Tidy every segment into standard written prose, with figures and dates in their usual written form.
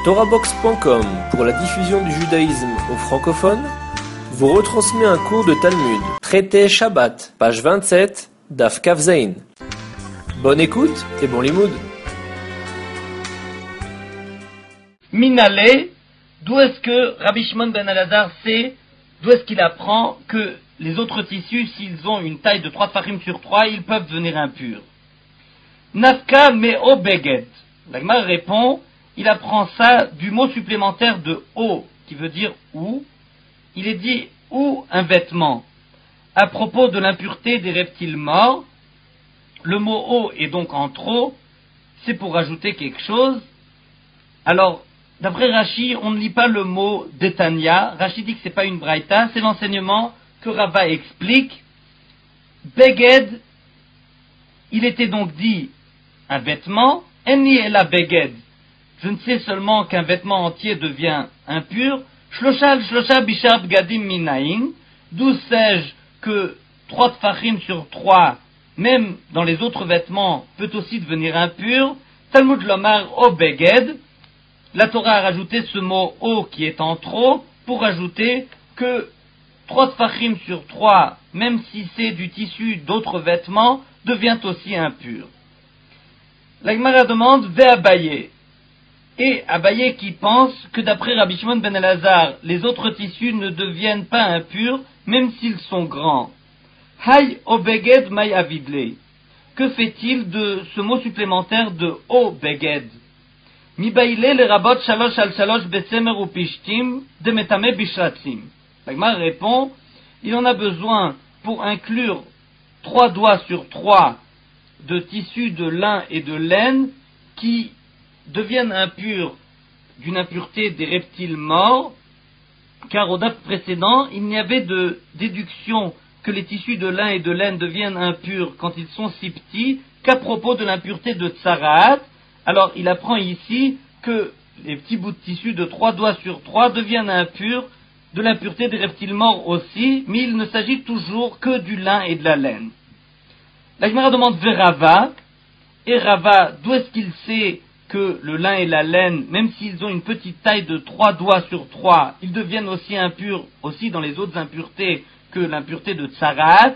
TorahBox.com, pour la diffusion du judaïsme aux francophones, vous retransmet un cours de Talmud, traité Shabbat, page 27, Daf Kaf Zayin. Bonne écoute et bon limoud. Minale, d'où est-ce que Rabbi Shimon ben Elazar sait, d'où est-ce qu'il apprend que les autres tissus, s'ils ont une taille de 3 tfachim sur 3, ils peuvent devenir impurs? Nafka meo beged. La Gemara répond, il apprend ça du mot supplémentaire de o, qui veut dire ou. Il est dit ou un vêtement. À propos de l'impureté des reptiles morts, le mot o est donc en trop, c'est pour ajouter quelque chose. Alors, d'après Rashi, on ne lit pas le mot Detania. Rashi dit que c'est pas une braïta, c'est l'enseignement que Rava explique. Beged, il était donc dit un vêtement. Eni ela beged. Je ne sais seulement qu'un vêtement entier devient impur. Shlosha bishar bgadim minayin. D'où sais-je que 3 tfachim sur 3, même dans les autres vêtements, peut aussi devenir impur. Talmud lomar o beged. La Torah a rajouté ce mot o qui est en trop pour ajouter que 3 tfachim sur 3, même si c'est du tissu d'autres vêtements, devient aussi impur. La Gemara demande ve Abaye. Et Abaye qui pense que d'après Rabbi Shimon ben Elazar, les autres tissus ne deviennent pas impurs, même s'ils sont grands. Hay obeged may avidle. Que fait-il de ce mot supplémentaire de obeged? Mibaile le rabot shalosh al shalosh besemer ou pishtim de metame bishratzim. La Gemara répond, il en a besoin pour inclure 3 doigts sur 3 de tissus de lin et de laine qui deviennent impurs d'une impureté des reptiles morts, car au daf précédent, il n'y avait de déduction que les tissus de lin et de laine deviennent impurs quand ils sont si petits qu'à propos de l'impureté de tsaraat. Alors il apprend ici que les petits bouts de tissu de 3 doigts sur 3 deviennent impurs de l'impureté des reptiles morts aussi, mais il ne s'agit toujours que du lin et de la laine. La Gemara demande vers Rava, et Rava, d'où est-ce qu'il sait que le lin et la laine, même s'ils ont une petite taille de 3 doigts sur 3, ils deviennent aussi impurs, aussi dans les autres impuretés que l'impureté de tsaraat?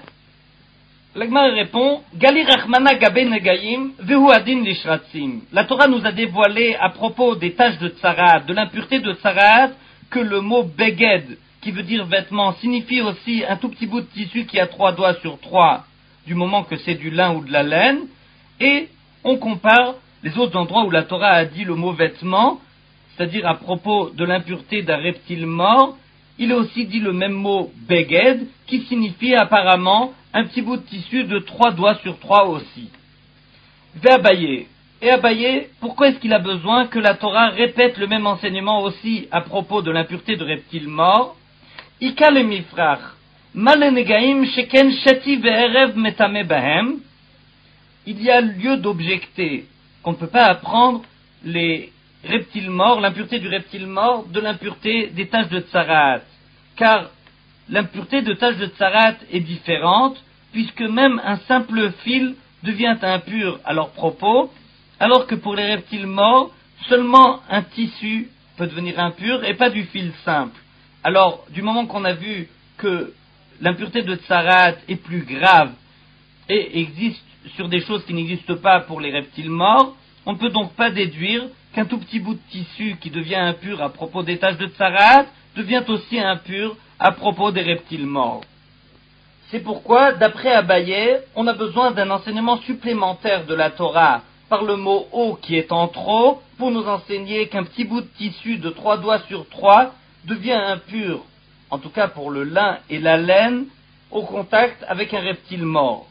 La Gemara répond, Gali Rachmana Gabe Negayim, Vehu Adin Lishratzim. La Torah nous a dévoilé à propos des taches de tsaraat, de l'impureté de tsaraat, que le mot beged, qui veut dire vêtement, signifie aussi un tout petit bout de tissu qui a 3 doigts sur 3, du moment que c'est du lin ou de la laine, et on compare les autres endroits où la Torah a dit le mot vêtement, c'est-à-dire à propos de l'impureté d'un reptile mort, il est aussi dit le même mot beged, qui signifie apparemment un petit bout de tissu de 3 doigts sur 3 aussi. Ve Abaye. Et Abaye, pourquoi est-ce qu'il a besoin que la Torah répète le même enseignement aussi à propos de l'impureté de reptiles morts? Ika le mifrach. Malenegaim sheken sheti ve'erev metame bahem. Il y a lieu d'objecter qu'on ne peut pas apprendre les reptiles morts, l'impureté du reptile mort, de l'impureté des taches de tsaraat. Car l'impureté de taches de tsaraat est différente, puisque même un simple fil devient impur à leur propos, alors que pour les reptiles morts, seulement un tissu peut devenir impur et pas du fil simple. Alors, du moment qu'on a vu que l'impureté de tsaraat est plus grave et existe sur des choses qui n'existent pas pour les reptiles morts, on ne peut donc pas déduire qu'un tout petit bout de tissu qui devient impur à propos des taches de tsaraat devient aussi impur à propos des reptiles morts. C'est pourquoi, d'après Abaye, on a besoin d'un enseignement supplémentaire de la Torah par le mot o qui est en trop pour nous enseigner qu'un petit bout de tissu de 3 doigts sur 3 devient impur, en tout cas pour le lin et la laine, au contact avec un reptile mort.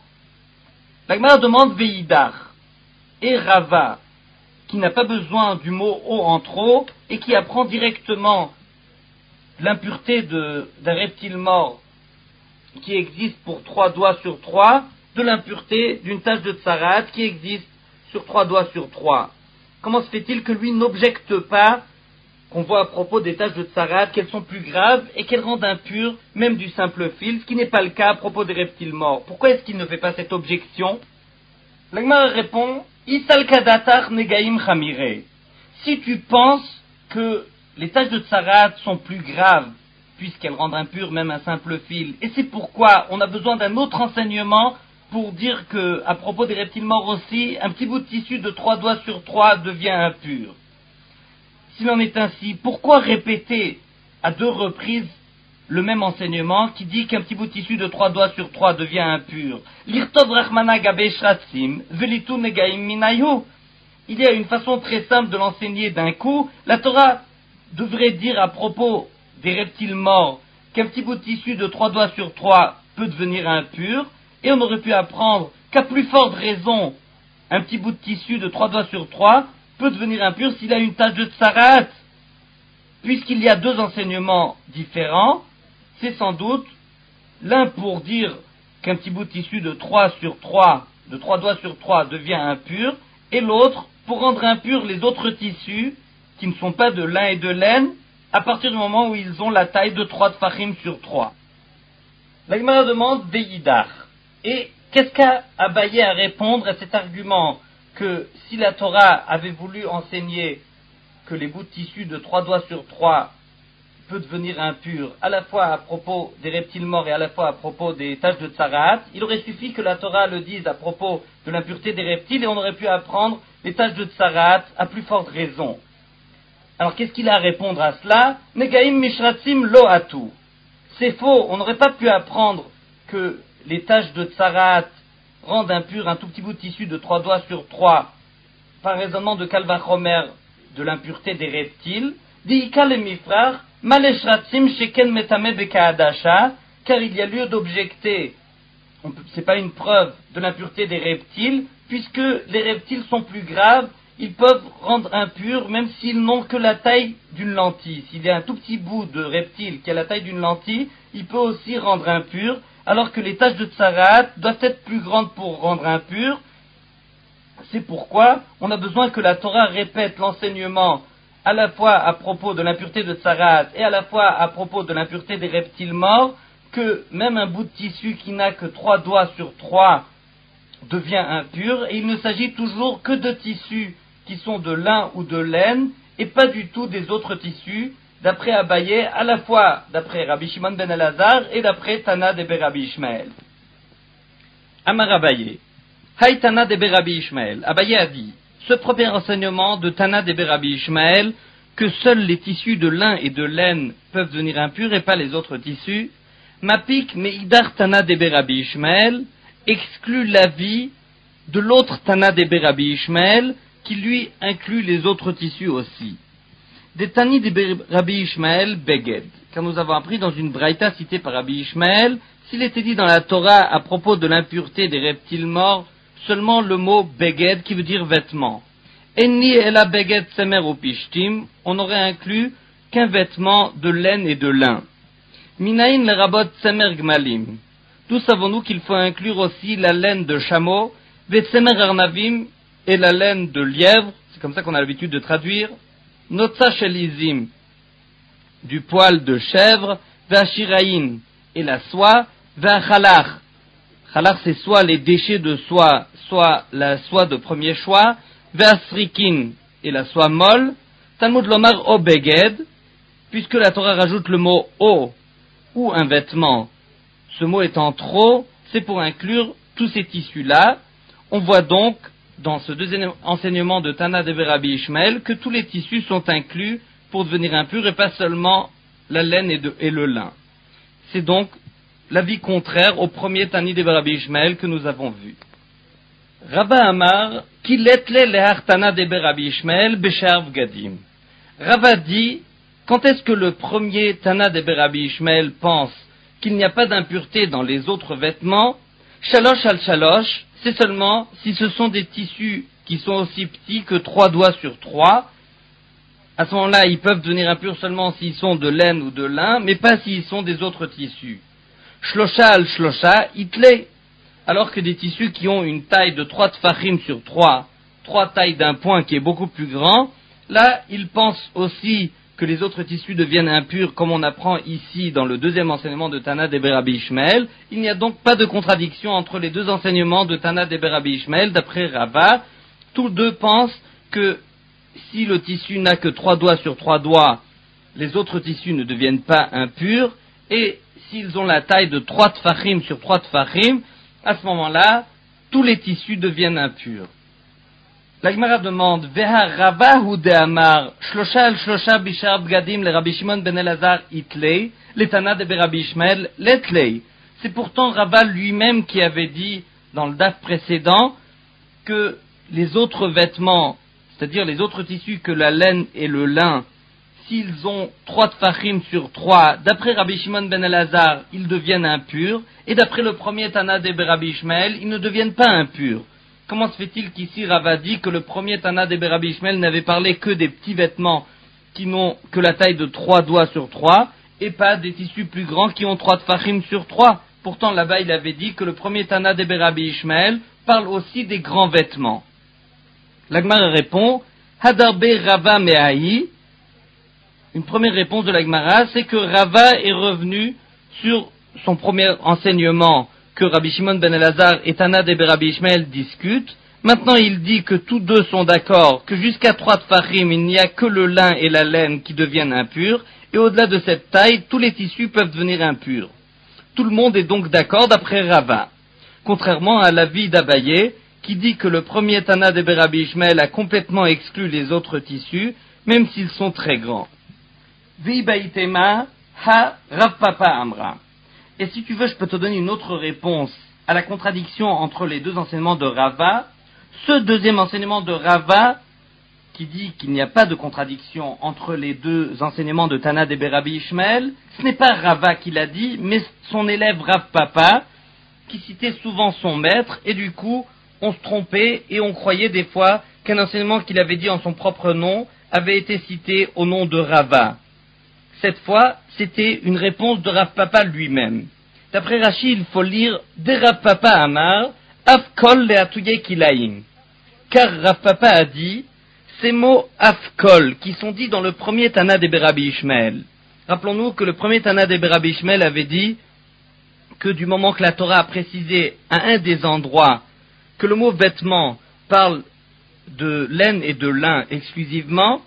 La Gemara demande Veidar et Rava, qui n'a pas besoin du mot o en trop et qui apprend directement l'impureté d'un reptile mort qui existe pour 3 doigts sur 3, de l'impureté d'une tache de tsaraat qui existe sur 3 doigts sur 3. Comment se fait-il que lui n'objecte pas qu'on voit à propos des taches de tsaraat qu'elles sont plus graves et qu'elles rendent impures même du simple fil, ce qui n'est pas le cas à propos des reptiles morts? Pourquoi est-ce qu'il ne fait pas cette objection? La Gemara répond, Isal kadatar negaim chamire. Si tu penses que les taches de tsarat sont plus graves, puisqu'elles rendent impur même un simple fil. Et c'est pourquoi on a besoin d'un autre enseignement pour dire que, à propos des reptiles morts aussi, un petit bout de tissu de 3 doigts sur 3 devient impur. S'il en est ainsi, pourquoi répéter à 2 reprises le même enseignement qui dit qu'un petit bout de tissu de 3 doigts sur 3 devient impur? L'irtov rachmana gabe shratzim, velitu negaim minayu. Il y a une façon très simple de l'enseigner d'un coup. La Torah devrait dire à propos des reptiles morts qu'un petit bout de tissu de 3 doigts sur 3 peut devenir impur, et on aurait pu apprendre qu'à plus forte raison, un petit bout de tissu de 3 doigts sur 3 peut devenir impur s'il a une tache de tsarat. Puisqu'il y a 2 enseignements différents, c'est sans doute l'un pour dire qu'un petit bout de tissu de 3 doigts sur 3 devient impur, et l'autre pour rendre impurs les autres tissus qui ne sont pas de lin et de laine à partir du moment où ils ont la taille de 3 tfachim sur 3. La Gemara demande des yidar. Et qu'est-ce qu'a Abaye à répondre à cet argument que si la Torah avait voulu enseigner que les bouts de tissu de 3 doigts sur 3 peut devenir impur, à la fois à propos des reptiles morts et à la fois à propos des taches de tsarat, il aurait suffi que la Torah le dise à propos de l'impureté des reptiles et on aurait pu apprendre les taches de tsarat à plus forte raison. Alors qu'est-ce qu'il a à répondre à cela? Negaim mishratzim lo atu. C'est faux, on n'aurait pas pu apprendre que les taches de tsarat rendent impur un tout petit bout de tissu de 3 doigts sur 3 par raisonnement de Kal Vachomer de l'impureté des reptiles. Diika le mifrar maleshratzim sheken metame bekaadasha, car il y a lieu d'objecter, c'est pas une preuve de l'impureté des reptiles, puisque les reptiles sont plus graves, ils peuvent rendre impurs même s'ils n'ont que la taille d'une lentille. S'il y a un tout petit bout de reptile qui a la taille d'une lentille, il peut aussi rendre impur, alors que les taches de tsarat doivent être plus grandes pour rendre impur. C'est pourquoi on a besoin que la Torah répète l'enseignement à la fois à propos de l'impureté de tsarat et à la fois à propos de l'impureté des reptiles morts, que même un bout de tissu qui n'a que 3 doigts sur 3 devient impur, et il ne s'agit toujours que de tissus qui sont de lin ou de laine, et pas du tout des autres tissus, d'après Abaye, à la fois d'après Rabbi Shimon ben Elazar et d'après Tana de Rabbi Ishmael. Amar Abaye, Hay Tana de Rabbi Ishmael. Abaye a dit, ce premier enseignement de Tana de Rabbi Ishmael, que seuls les tissus de lin et de laine peuvent devenir impurs et pas les autres tissus, Mapik Meidar Tana de Rabbi Ishmael exclut l'avis de l'autre Tana de Rabbi Ishmael, qui lui inclut les autres tissus aussi. Des Tani de Rabbi Ishmael Beged, car nous avons appris dans une braïta citée par Rabbi Ishmael, s'il était dit dans la Torah à propos de l'impureté des reptiles morts, seulement le mot Beged qui veut dire vêtement. Enni ela Beged semer ou pishtim, on aurait inclus qu'un vêtement de laine et de lin. Minaïn le rabot semer gmalim. D'où savons-nous qu'il faut inclure aussi la laine de chameau, vetsemer arnavim, et la laine de lièvre, c'est comme ça qu'on a l'habitude de traduire, notza shelizim, du poil de chèvre, vachiraïn, et la soie, vachalach. Chalach, c'est soit les déchets de soie, soit la soie de premier choix, vasrikin, et la soie molle, Talmud lomar o beged, puisque la Torah rajoute le mot o, ou un vêtement. Ce mot étant trop, c'est pour inclure tous ces tissus-là. On voit donc, dans ce deuxième enseignement de Tana de Rabbi Ishmael, que tous les tissus sont inclus pour devenir impurs et pas seulement la laine et le lin. C'est donc l'avis contraire au premier Tani de Rabbi Ishmael que nous avons vu. Rabba Amar, ki letle lehar Tana de Rabbi Ishmael beshar vgadim. Rabba dit, quand est-ce que le premier Tana de Rabbi Ishmael pense qu'il n'y a pas d'impureté dans les autres vêtements? Shalosh al shalosh, c'est seulement si ce sont des tissus qui sont aussi petits que 3 doigts sur 3. À ce moment-là, ils peuvent devenir impurs seulement s'ils sont de laine ou de lin, mais pas s'ils sont des autres tissus. Shlosha al shlosha, itle. Alors que des tissus qui ont une taille de 3 tfachim sur 3 tailles d'un point qui est beaucoup plus grand, là, ils pensent aussi que les autres tissus deviennent impurs, comme on apprend ici dans le deuxième enseignement de Tana de Rabbi Ishmael. Il n'y a donc pas de contradiction entre les deux enseignements de Tana de Rabbi Ishmael. D'après Rabba, tous deux pensent que si le tissu n'a que 3 doigts sur 3 doigts, les autres tissus ne deviennent pas impurs, et s'ils ont la taille de 3 tfachim sur 3 tfachim, à ce moment-là, tous les tissus deviennent impurs. La Gemara demande, Veha Rava hu de Amar, Shlosha al Shlosha bishar bgadim le Rabbi Shimon ben Elazar itlei, l'Etana de Rabbi Ishmael letlei. C'est pourtant Rava lui-même qui avait dit, dans le daf précédent, que les autres vêtements, c'est-à-dire les autres tissus que la laine et le lin, s'ils ont 3 tfachim sur 3, d'après Rabbi Shimon ben Elazar, ils deviennent impurs, et d'après le premier Tana de Rabbi Ishmael, ils ne deviennent pas impurs. Comment se fait-il qu'ici Rava dit que le premier Tana de Rabbi Ishmael n'avait parlé que des petits vêtements qui n'ont que la taille de 3 doigts sur 3, et pas des tissus plus grands qui ont 3 tfachim sur 3? Pourtant là-bas il avait dit que le premier Tana de Rabbi Ishmael parle aussi des grands vêtements. La Gemara répond, Hadarbe Rava Me'ahi. Une première réponse de la Gemara, c'est que Rava est revenu sur son premier enseignement que Rabbi Shimon ben Elazar et Tana de Rabbi Ishmael discutent. Maintenant, il dit que tous deux sont d'accord que jusqu'à 3 tfachim, il n'y a que le lin et la laine qui deviennent impurs, et au-delà de cette taille, tous les tissus peuvent devenir impurs. Tout le monde est donc d'accord d'après Rava. Contrairement à l'avis d'Abaye, qui dit que le premier Tana de Rabbi Ishmael a complètement exclu les autres tissus, même s'ils sont très grands. Vibaitema ha Rav Papa Amra. Et si tu veux, je peux te donner une autre réponse à la contradiction entre les deux enseignements de Rava. Ce deuxième enseignement de Rava, qui dit qu'il n'y a pas de contradiction entre les deux enseignements de Tana de Rabbi Ishmael, ce n'est pas Rava qui l'a dit, mais son élève Rav Papa, qui citait souvent son maître, et du coup, on se trompait et on croyait des fois qu'un enseignement qu'il avait dit en son propre nom avait été cité au nom de Rava. Cette fois, c'était une réponse de Rav Papa lui-même. D'après Rashi, il faut lire de Rav Papa Amar, Afkol le'atouye kilaim. Car Rav Papa a dit, ces mots Afkol, qui sont dits dans le premier Tana de Rabbi Ishmael. Rappelons-nous que le premier Tana de Rabbi Ishmael avait dit que du moment que la Torah a précisé à un des endroits que le mot vêtement parle de laine et de lin exclusivement,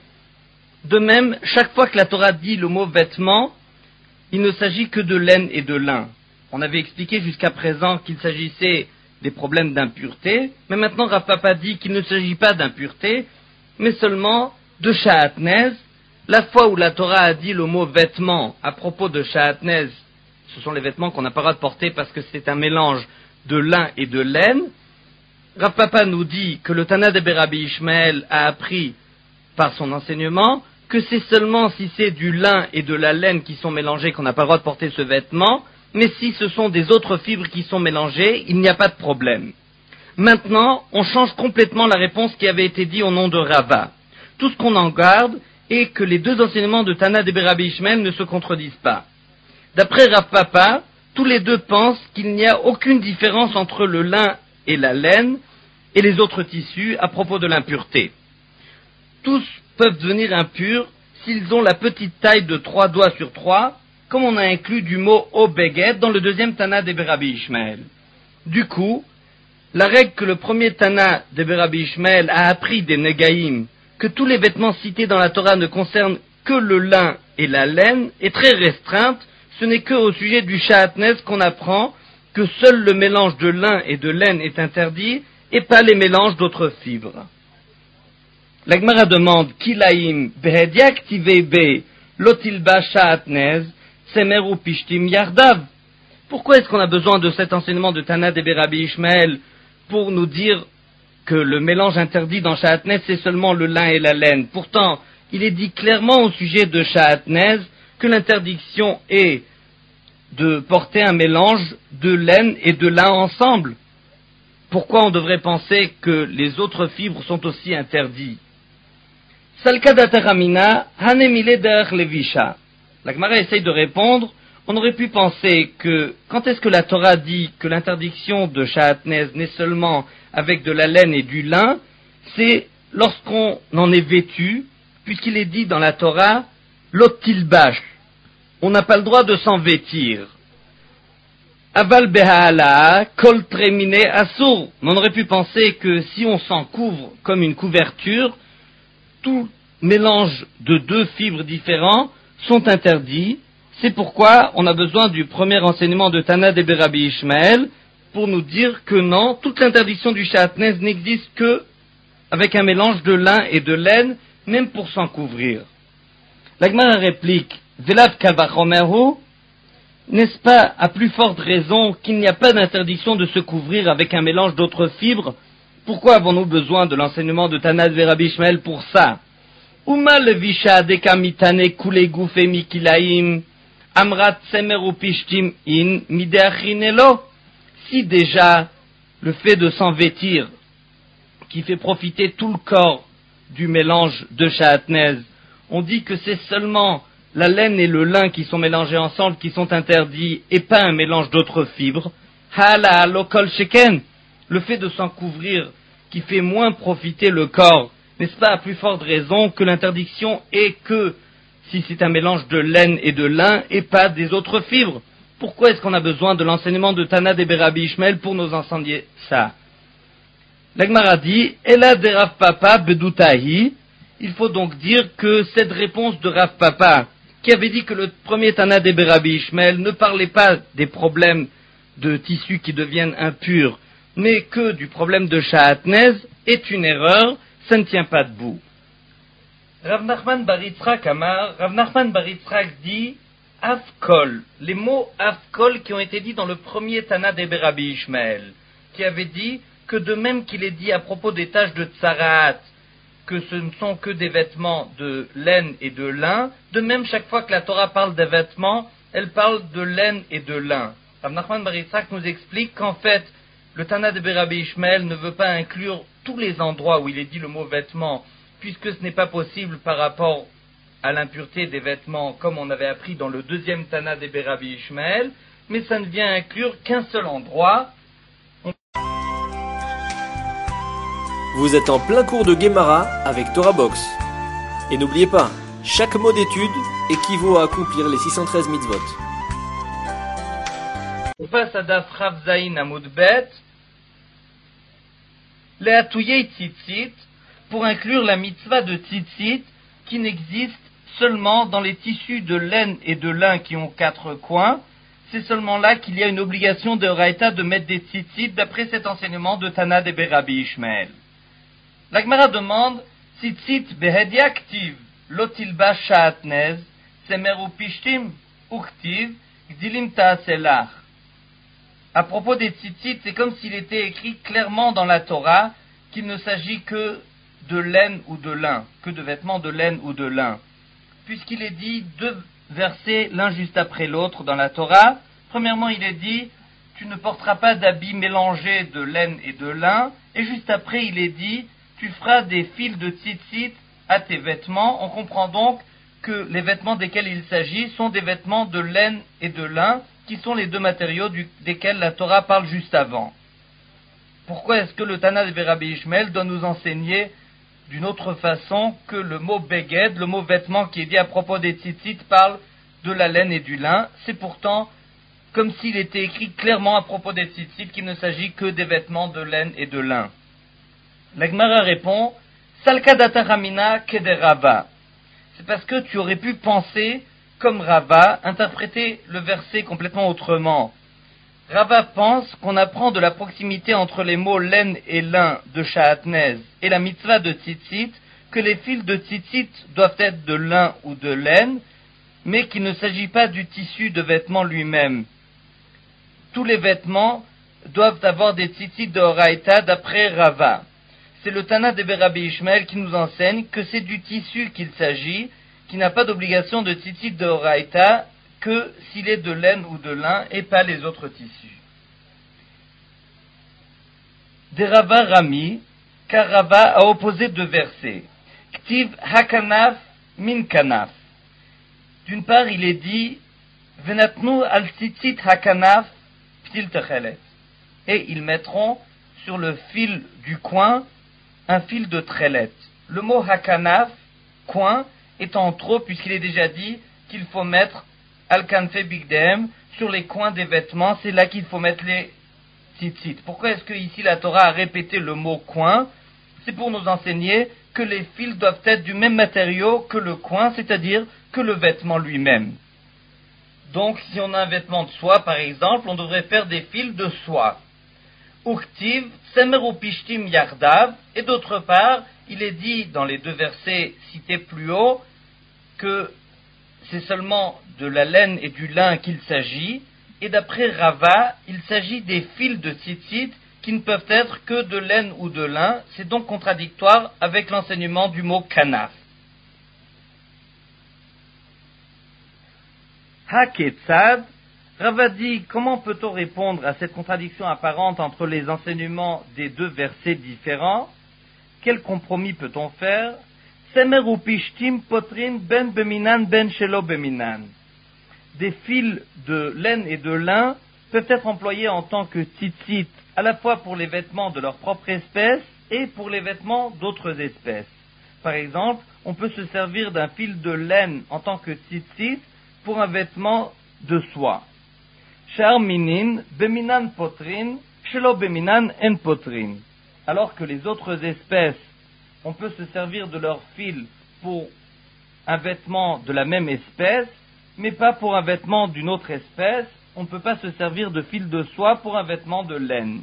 de même, chaque fois que la Torah dit le mot vêtement, il ne s'agit que de laine et de lin. On avait expliqué jusqu'à présent qu'il s'agissait des problèmes d'impureté, mais maintenant Rav Papa dit qu'il ne s'agit pas d'impureté, mais seulement de sha'atnez. La fois où la Torah a dit le mot vêtement à propos de sha'atnez, ce sont les vêtements qu'on n'a pas le droit de porter parce que c'est un mélange de lin et de laine. Rav Papa nous dit que le Tana de Rabbi Ishmael a appris par son enseignement que c'est seulement si c'est du lin et de la laine qui sont mélangés qu'on n'a pas le droit de porter ce vêtement, mais si ce sont des autres fibres qui sont mélangées, il n'y a pas de problème. Maintenant, on change complètement la réponse qui avait été dite au nom de Rava. Tout ce qu'on en garde est que les deux enseignements de Tana de Rabbi Ishmael ne se contredisent pas. D'après Rav Papa, tous les deux pensent qu'il n'y a aucune différence entre le lin et la laine et les autres tissus à propos de l'impureté. Tous peuvent devenir impurs s'ils ont la petite taille de 3 doigts sur 3, comme on a inclus du mot Obeged dans le deuxième Tana de Rabbi Ishmael. Du coup, la règle que le premier Tana de Rabbi Ishmael a appris des Negaïm, que tous les vêtements cités dans la Torah ne concernent que le lin et la laine, est très restreinte. Ce n'est qu'au sujet du sha'atnez qu'on apprend que seul le mélange de lin et de laine est interdit, et pas les mélanges d'autres fibres. La Gemara demande, Kilaim behediak tivebe lotilba sha'atnez semer ou pishtim yardav. Pourquoi est-ce qu'on a besoin de cet enseignement de Tana de Rabbi Ishmael pour nous dire que le mélange interdit dans sha'atnez c'est seulement le lin et la laine? Pourtant, il est dit clairement au sujet de sha'atnez que l'interdiction est de porter un mélange de laine et de lin ensemble. Pourquoi on devrait penser que les autres fibres sont aussi interdites? Salkadataramina hanemile derech levisha. La Gemara essaye de répondre. On aurait pu penser que quand est-ce que la Torah dit que l'interdiction de sha'atnez n'est seulement avec de la laine et du lin, c'est lorsqu'on en est vêtu, puisqu'il est dit dans la Torah lotilbash. On n'a pas le droit de s'en vêtir. Aval beha'ala kol tremine asur. On aurait pu penser que si on s'en couvre comme une couverture, tout mélange de deux fibres différents sont interdits. C'est pourquoi on a besoin du premier enseignement de Tana de Rabbi Ishmael pour nous dire que non, toute l'interdiction du Shahatnez n'existe que avec un mélange de lin et de laine, même pour s'en couvrir. La Gemara réplique, Velav Kalvachomeru, n'est-ce pas à plus forte raison qu'il n'y a pas d'interdiction de se couvrir avec un mélange d'autres fibres? Pourquoi avons-nous besoin de l'enseignement de Tana de Rabbi Ishmael pour ça? Uma levisha deka mitane kule gufe mikilaim, amrat semeru pishtim in mideachinelo. Si déjà le fait de s'en vêtir, qui fait profiter tout le corps du mélange de shahatnez, on dit que c'est seulement la laine et le lin qui sont mélangés ensemble qui sont interdits et pas un mélange d'autres fibres. Hala lokol sheken, le fait de s'en couvrir qui fait moins profiter le corps, n'est-ce pas à plus forte raison que l'interdiction est que si c'est un mélange de laine et de lin et pas des autres fibres? Pourquoi est-ce qu'on a besoin de l'enseignement de Tana de Rabbi Ishmael pour nous enseigner ça? La Gemara dit, Ela de Rav Papa bedutahi. Il faut donc dire que cette réponse de Rav Papa, qui avait dit que le premier Tana de Rabbi Ishmael ne parlait pas des problèmes de tissus qui deviennent impurs, mais que du problème de shahatnez, est une erreur, ça ne tient pas debout. Rav Nachman bar Yitzhak Amar, Rav Nachman bar Yitzhak dit, Afkol, les mots Afkol qui ont été dits dans le premier Tana de Rabbi Ishmael, qui avait dit que de même qu'il est dit à propos des taches de Tsaraat, que ce ne sont que des vêtements de laine et de lin, de même chaque fois que la Torah parle des vêtements, elle parle de laine et de lin. Rav Nachman bar Yitzhak nous explique qu'en fait, le Tana de Rabbi Ishmael ne veut pas inclure tous les endroits où il est dit le mot vêtements, puisque ce n'est pas possible par rapport à l'impureté des vêtements, comme on avait appris dans le deuxième Tana de Rabbi Ishmael, mais ça ne vient inclure qu'un seul endroit. Vous êtes en plein cours de Gemara avec Torah Box. Et n'oubliez pas, chaque mot d'étude équivaut à accomplir les 613 mitzvot. Face à Daf Rav Zayin Amud Bet, Le'atouye tzitzit, pour inclure la mitzvah de tzitzit, qui n'existe seulement dans les tissus de laine et de lin qui ont 4 coins. C'est seulement là qu'il y a une obligation de Raïta de mettre des tzitzit d'après cet enseignement de Tana de Rabbi Ishmael. La Gemara demande, tzitzit behedia ktiv, lotilba shahatnez, semeru pishtim, uktiv, gdilim ta'aselach. À propos des tzitzit, c'est comme s'il était écrit clairement dans la Torah qu'il ne s'agit que de laine ou de lin, que de vêtements de laine ou de lin. Puisqu'il est dit 2 versets l'un juste après l'autre dans la Torah. Premièrement, il est dit, tu ne porteras pas d'habits mélangés de laine et de lin. Et juste après, il est dit, tu feras des fils de tzitzit à tes vêtements. On comprend donc que les vêtements desquels il s'agit sont des vêtements de laine et de lin, qui sont les 2 matériaux desquels la Torah parle juste avant. Pourquoi est-ce que le Tana de Rabbi Ishmael doit nous enseigner d'une autre façon que le mot beged, le mot vêtement qui est dit à propos des tzitzit, parle de la laine et du lin? C'est pourtant comme s'il était écrit clairement à propos des tzitzit qu'il ne s'agit que des vêtements de laine et de lin. La Gemara répond, Salkadata Ramina Kede Rava. C'est parce que tu aurais pu penser, comme Rava, interpréter le verset complètement autrement. Rava pense qu'on apprend de la proximité entre les mots laine et lin de shahatnez et la mitzvah de tzitzit que les fils de tzitzit doivent être de lin ou de laine, mais qu'il ne s'agit pas du tissu de vêtement lui-même. Tous les vêtements doivent avoir des tzitzit de Horaïta d'après Rava. C'est le Tana de Rabbi Ishmael qui nous enseigne que c'est du tissu qu'il s'agit, qui n'a pas d'obligation de tzitzit de Horaïta, que s'il est de laine ou de lin et pas les autres tissus. De Rava Rami, car Rava a opposé 2 versets. Ktiv hakanaf min kanaf. D'une part, il est dit Venatnu al tzitzit hakanaf ptil techelet. Et ils mettront sur le fil du coin un fil de trelet. Le mot hakanaf, coin, étant trop, puisqu'il est déjà dit qu'il faut mettre al-kanfe bigdem, sur les coins des vêtements, c'est là qu'il faut mettre les tzitzit. Pourquoi est-ce que ici la Torah a répété le mot coin? C'est pour nous enseigner que les fils doivent être du même matériau que le coin, c'est-à-dire que le vêtement lui-même. Donc, si on a un vêtement de soie, par exemple, on devrait faire des fils de soie. Uktiv, tsemer upishtim yardav, et d'autre part, il est dit dans les deux versets cités plus haut que c'est seulement de la laine et du lin qu'il s'agit, et d'après Rava, il s'agit des fils de tzitzit qui ne peuvent être que de laine ou de lin, c'est donc contradictoire avec l'enseignement du mot kanaf. Ha-ketzad, Rava dit, comment peut-on répondre à cette contradiction apparente entre les enseignements des deux versets différents? Quel compromis peut-on faire? Semer upishtim potrin ben beminan ben shelo beminan. Des fils de laine et de lin peuvent être employés en tant que tzitzit, à la fois pour les vêtements de leur propre espèce et pour les vêtements d'autres espèces. Par exemple, on peut se servir d'un fil de laine en tant que tzitzit pour un vêtement de soie. Shar minin, beminan potrin, shelo beminan en potrin. Alors que les autres espèces, on peut se servir de leur fil pour un vêtement de la même espèce, mais pas pour un vêtement d'une autre espèce. On ne peut pas se servir de fil de soie pour un vêtement de laine.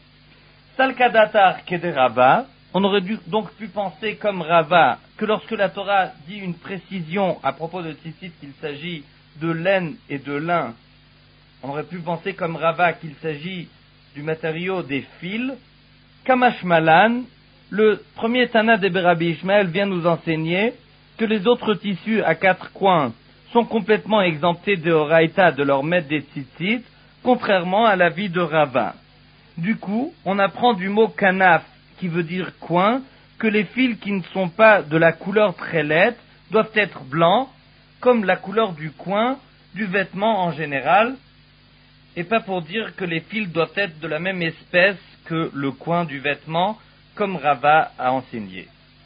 Salkadatar kede Rava, on aurait donc pu penser comme Rava que lorsque la Torah dit une précision à propos de tzitzit qu'il s'agit de laine et de lin, on aurait pu penser comme Rava qu'il s'agit du matériau des fils. Kamashmalan, le premier Tana de Rabbi Ishmael vient nous enseigner que les autres tissus à quatre coins sont complètement exemptés de Horaïta de leur maître des tzitzit, contrairement à l'avis de Rava. Du coup, on apprend du mot kanaf, qui veut dire coin, que les fils qui ne sont pas de la couleur trélette doivent être blancs, comme la couleur du coin du vêtement en général, et pas pour dire que les fils doivent être de la même espèce que le coin du vêtement, comme Rava a enseigné.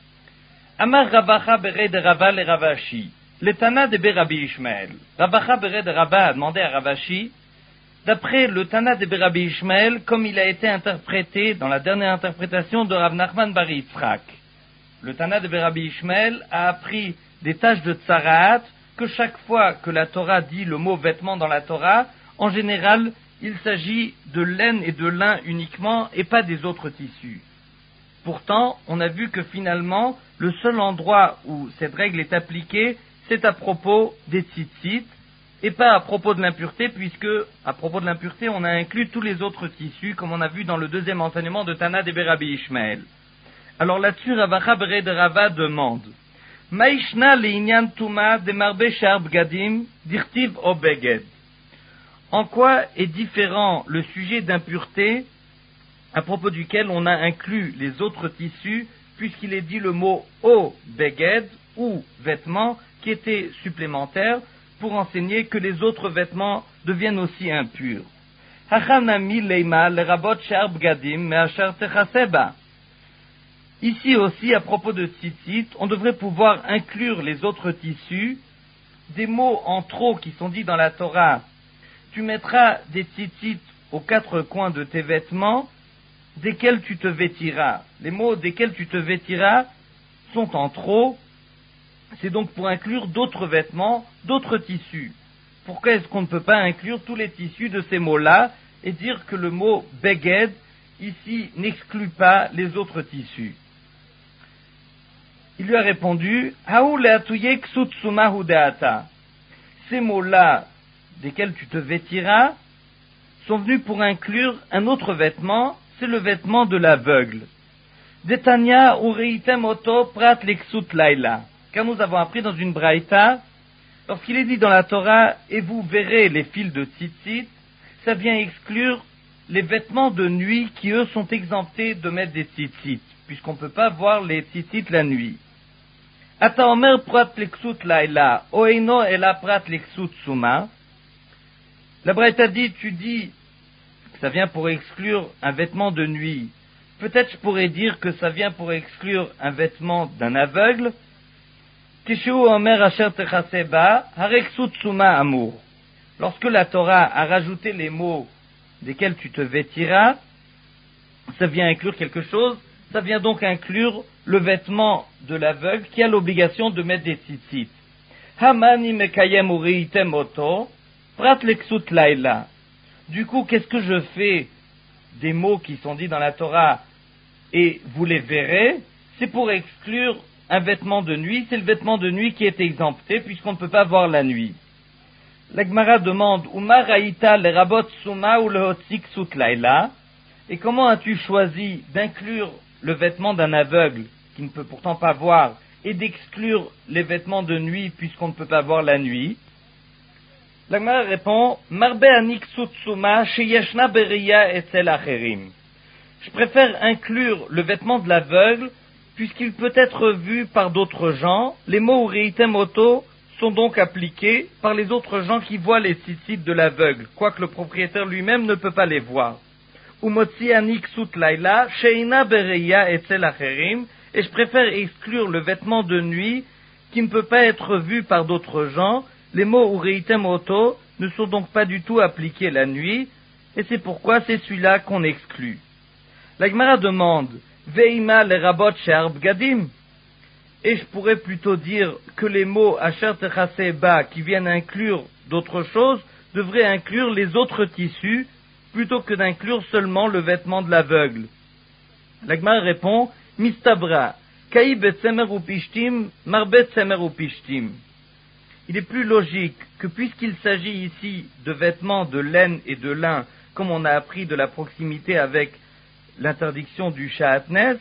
Amar Ravacha bere de Rava le Ravashi. Le Tana de Rabbi Ishmael. Ravacha bere de Rava a demandé à Ravashi, d'après le Tana de Rabbi Ishmael, comme il a été interprété dans la dernière interprétation de Rav Nachman bar Yitzhak. Le Tana de Rabbi Ishmael a appris des tâches de tsaraat que chaque fois que la Torah dit le mot vêtement dans la Torah, en général, il s'agit de laine et de lin uniquement et pas des autres tissus. Pourtant, on a vu que finalement, le seul endroit où cette règle est appliquée, c'est à propos des tzitzit et pas à propos de l'impureté, puisque à propos de l'impureté, on a inclus tous les autres tissus, comme on a vu dans le deuxième enseignement de Tana de Rabbi Ishmael. Alors là-dessus, Ravacha bere de Rava demande, Maishna leinyan tuma de marbe shar bgadim dirtiv obeged. En quoi est différent le sujet d'impureté à propos duquel on a inclus les autres tissus, puisqu'il est dit le mot o beged ou vêtement qui était supplémentaire pour enseigner que les autres vêtements deviennent aussi impurs. Hachanami leima lerabot shar bgadim me'ashar techaseba. Ici aussi, à propos de tzitzit, on devrait pouvoir inclure les autres tissus, des mots en trop qui sont dits dans la Torah. Tu mettras des tzitzit aux quatre coins de tes vêtements, desquels tu te vêtiras. Les mots desquels tu te vêtiras sont en trop. C'est donc pour inclure d'autres vêtements, d'autres tissus. Pourquoi est-ce qu'on ne peut pas inclure tous les tissus de ces mots-là et dire que le mot beged ici n'exclut pas les autres tissus? Il lui a répondu, ces mots-là desquels tu te vêtiras sont venus pour inclure un autre vêtement, c'est le vêtement de l'aveugle. Detania ureitem oto prat leksut laila. Car nous avons appris dans une braïta, lorsqu'il est dit dans la Torah, et vous verrez les fils de tzitzit, ça vient exclure les vêtements de nuit qui eux sont exemptés de mettre des tzitzit, puisqu'on ne peut pas voir les tzitzit la nuit. Ata omer prat leksut laila, oeino ela prat leksut suma. La braïta dit, tu dis que ça vient pour exclure un vêtement de nuit. Peut-être je pourrais dire que ça vient pour exclure un vêtement d'un aveugle. Lorsque la Torah a rajouté les mots desquels tu te vêtiras, ça vient inclure quelque chose, ça vient donc inclure le vêtement de l'aveugle qui a l'obligation de mettre des tzitzit. Hamani mekayem uriitem oto, prat leksut laila. Du coup, qu'est-ce que je fais des mots qui sont dits dans la Torah et vous les verrez? C'est pour exclure un vêtement de nuit, c'est le vêtement de nuit qui est exempté puisqu'on ne peut pas voir la nuit. La Gemara demande Uma raïta le rabot suma ou le hotsik sut laila. Et comment as-tu choisi d'inclure le vêtement d'un aveugle qui ne peut pourtant pas voir et d'exclure les vêtements de nuit puisqu'on ne peut pas voir la nuit? La Gemara répond Marbe anik sut suma sheyeshna beriya etzel acherim. Je préfère inclure le vêtement de l'aveugle puisqu'il peut être vu par d'autres gens. Les mots uriitem oto sont donc appliqués par les autres gens qui voient les tzitzit de l'aveugle, quoique le propriétaire lui-même ne peut pas les voir. Umotzi anik sut laila sheina bereya etzel acherim, et je préfère exclure le vêtement de nuit qui ne peut pas être vu par d'autres gens. Les mots uriitem oto ne sont donc pas du tout appliqués la nuit, et c'est pourquoi c'est celui-là qu'on exclut. La Gemara demande Veima le rabot she'ar bgadim. Et je pourrais plutôt dire que les mots asher techaseh ba qui viennent inclure d'autres choses devraient inclure les autres tissus plutôt que d'inclure seulement le vêtement de l'aveugle. La Gemara répond Mistabra kai betsemer upishtim marbet semer upishtim. Il est plus logique que puisqu'il s'agit ici de vêtements de laine et de lin, comme on a appris de la proximité avec l'interdiction du sha'atnez,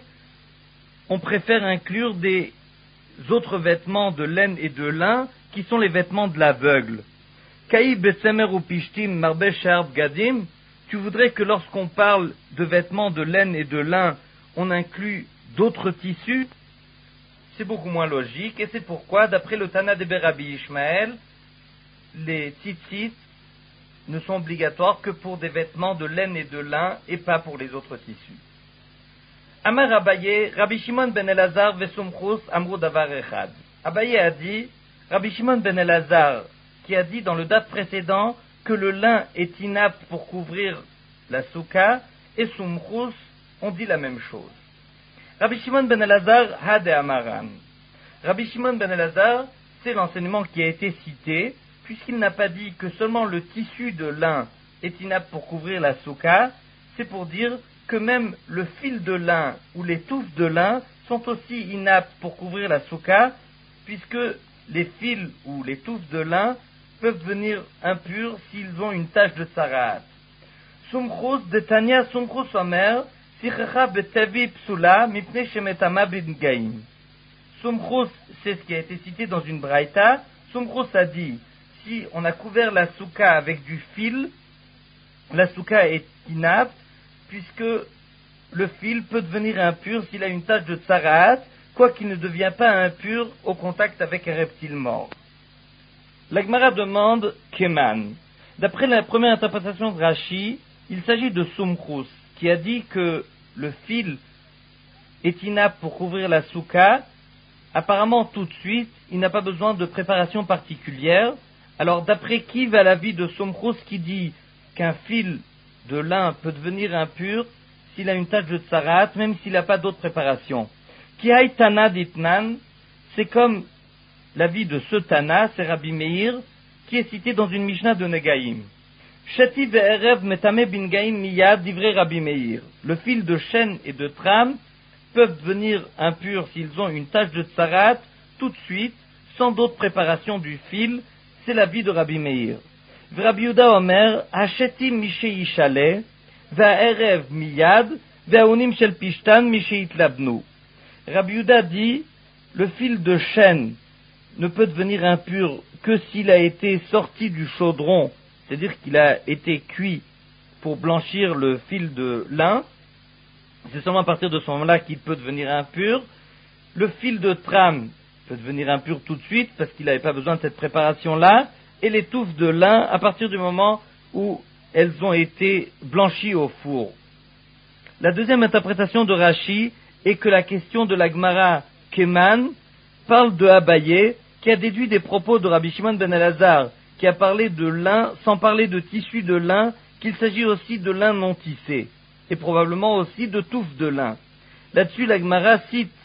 on préfère inclure des autres vêtements de laine et de lin qui sont les vêtements de l'aveugle. Kai besemer ou pishtim marbe she'ar bgadim, tu voudrais que lorsqu'on parle de vêtements de laine et de lin, on inclut d'autres tissus? C'est beaucoup moins logique, et c'est pourquoi, d'après le Tana de Rabbi Ishmael, les tzitzit ne sont obligatoires que pour des vêtements de laine et de lin et pas pour les autres tissus. Amar Abaye, Rabbi Shimon ben Elazar vesumchus amru davar echad. Abaye a dit, Rabbi Shimon ben Elazar, qui a dit dans le date précédent que le lin est inapte pour couvrir la souka, et sumchus ont dit la même chose. Rabbi Shimon ben Elazar hade amaran. Rabbi Shimon ben Elazar, c'est l'enseignement qui a été cité, puisqu'il n'a pas dit que seulement le tissu de lin est inapte pour couvrir la souka, c'est pour dire que même le fil de lin ou les touffes de lin sont aussi inaptes pour couvrir la souka, puisque les fils ou les touffes de lin peuvent devenir impurs s'ils ont une tache de tsaraat. Sumchus de Tanya Sumchus Omer, Sichecha betevi psula mipne shemetama bingaim. Sumchus, c'est ce qui a été cité dans une braïta. Sumchus a dit, si on a couvert la souka avec du fil, la souka est inapte, puisque le fil peut devenir impur s'il a une tache de tsaraat, quoiqu'il ne devient pas impur au contact avec un reptile mort. La Gemara demande Keman. D'après la première interprétation de Rashi, il s'agit de Sumchus, qui a dit que le fil est inapte pour couvrir la souka. Apparemment, tout de suite, il n'a pas besoin de préparation particulière. Alors, d'après qui va l'avis de Sumchus qui dit qu'un fil de lin peut devenir impur s'il a une tache de tsaraat, même s'il n'a pas d'autre préparation? Ki hay Tana ditnan, c'est comme l'avis de ce Tana, c'est Rabbi Meir, qui est cité dans une Mishnah de Negaim. Shati ve'erev metame bingaim miyad divrei Rabbi Meir. Le fil de chêne et de trame peuvent devenir impurs s'ils ont une tache de tsaraat tout de suite, sans d'autre préparation du fil. C'est l'avis de Rabbi Meir. Rabbi Yehuda Omer, Hashetim mishe yishale, ve'erev miyad, ve'aunim shel pishtan mishe yitlabnu. Rabbi Yehuda dit, le fil de chêne ne peut devenir impur que s'il a été sorti du chaudron, c'est-à-dire qu'il a été cuit pour blanchir le fil de lin. C'est seulement à partir de ce moment-là qu'il peut devenir impur. Le fil de trame peut devenir impur tout de suite parce qu'il n'avait pas besoin de cette préparation-là. Et les touffes de lin à partir du moment où elles ont été blanchies au four. La deuxième interprétation de Rashi est que la question de la Gemara Keman parle de Abaye, qui a déduit des propos de Rabbi Shimon ben Elazar, qui a parlé de lin sans parler de tissu de lin, qu'il s'agit aussi de lin non tissé, et probablement aussi de touffes de lin. Là-dessus, la Gemara cite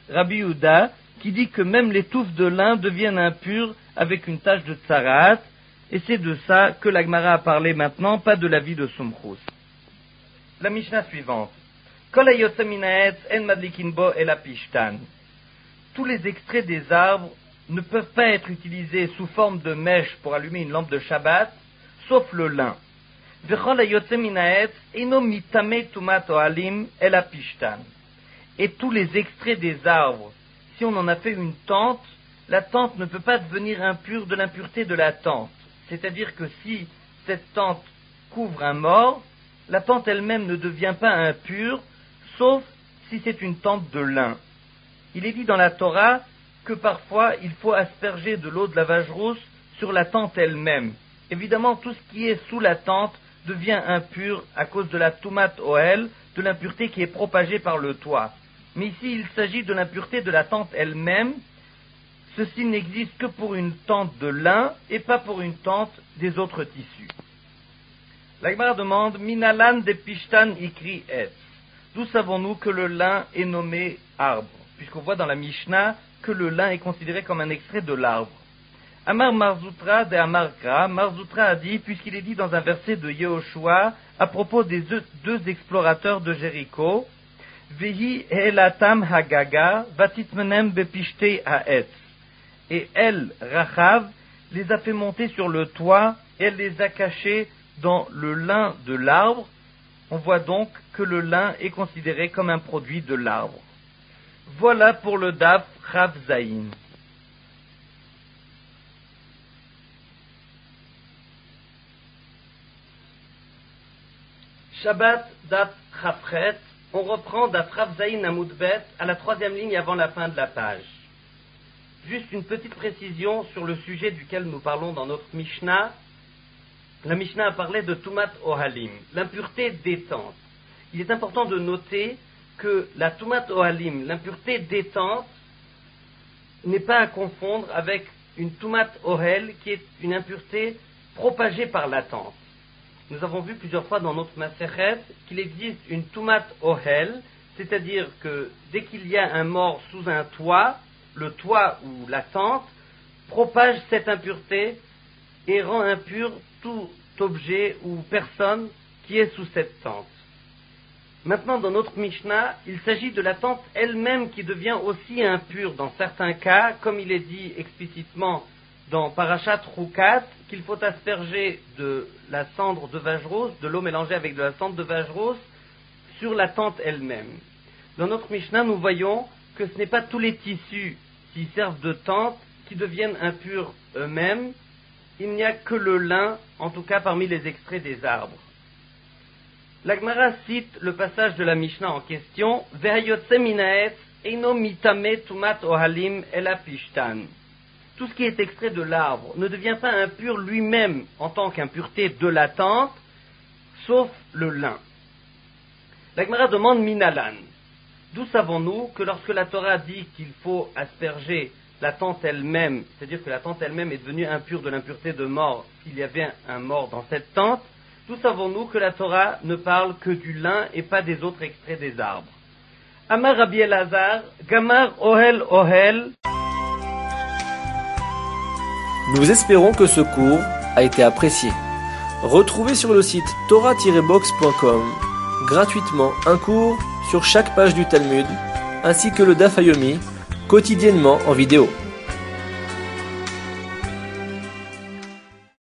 Rabbi Yehuda, qui dit que même les touffes de lin deviennent impures avec une tache de tsarat, et c'est de ça que la Gemara a parlé maintenant, pas de la vie de Sumchus. La Mishnah suivante. Kol hayotze min ha'etz en madlikin bo el hapishtan. Tous les extraits des arbres ne peuvent pas être utilisés sous forme de mèche pour allumer une lampe de Shabbat, sauf le lin. Vechol hayotze min ha'etz eno mitame tumat ohalim el hapishtan. Et tous les extraits des arbres, si on en a fait une tente, la tente ne peut pas devenir impure de l'impureté de la tente. C'est-à-dire que si cette tente couvre un mort, la tente elle-même ne devient pas impure, sauf si c'est une tente de lin. Il est dit dans la Torah que parfois il faut asperger de l'eau de lavage rousse sur la tente elle-même. Évidemment, tout ce qui est sous la tente devient impur à cause de la tumat ohel, de l'impureté qui est propagée par le toit. Mais ici, il s'agit de l'impureté de la tente elle-même. Ceci n'existe que pour une tente de lin et pas pour une tente des autres tissus. La Gemara demande Minalan de Pishtan ikri etz. D'où savons-nous que le lin est nommé arbre? Puisqu'on voit dans la Mishnah que le lin est considéré comme un extrait de l'arbre. Amar Marzutra de Amarkra, Marzutra a dit, puisqu'il est dit dans un verset de Yehoshua à propos des deux explorateurs de Jéricho, Vehi elatam hagaga vatitmenem bepishte haetz. Et elle, Rachav, les a fait monter sur le toit et elle les a cachés dans le lin de l'arbre. On voit donc que le lin est considéré comme un produit de l'arbre. Voilà pour le Daf Chav Zayin. Shabbat Daf Chafret. On reprend Daf Chav Zayin Amud Bet à la 3e ligne avant la fin de la page. Juste une petite précision sur le sujet duquel nous parlons dans notre Mishnah. La Mishnah a parlé de Tumat Ohalim, l'impureté des tentes. Il est important de noter que la Tumat Ohalim, l'impureté des tentes, n'est pas à confondre avec une Tumat Ohel qui est une impureté propagée par la tente. Nous avons vu plusieurs fois dans notre Masechet qu'il existe une Tumat Ohel, c'est-à-dire que dès qu'il y a un mort sous un toit, le toit ou la tente propage cette impureté et rend impur tout objet ou personne qui est sous cette tente. Maintenant, dans notre Mishnah, il s'agit de la tente elle-même qui devient aussi impure dans certains cas, comme il est dit explicitement dans Parashat Rukat, qu'il faut asperger de la cendre de vache rousse, de l'eau mélangée avec de la cendre de vache rousse, sur la tente elle-même. Dans notre Mishnah, nous voyons que ce n'est pas tous les tissus qui servent de tente qui deviennent impurs eux-mêmes. Il n'y a que le lin, en tout cas parmi les extraits des arbres. La Gemara cite le passage de la Mishnah en question, Ve'hayotze min ha'etz eino mitame tumat ohalim ela pishtan. Tout ce qui est extrait de l'arbre ne devient pas impur lui-même en tant qu'impureté de la tente, sauf le lin. La Gemara demande minalan. D'où savons-nous que lorsque la Torah dit qu'il faut asperger la tente elle-même, c'est-à-dire que la tente elle-même est devenue impure de l'impureté de mort s'il y avait un mort dans cette tente, d'où savons-nous que la Torah ne parle que du lin et pas des autres extraits des arbres? Amar Rabbi Elazar, Gamar Ohel Ohel. Nous espérons que ce cours a été apprécié. Retrouvez sur le site torah-box.com gratuitement un cours sur chaque page du Talmud, ainsi que le Daf Yomi, quotidiennement en vidéo.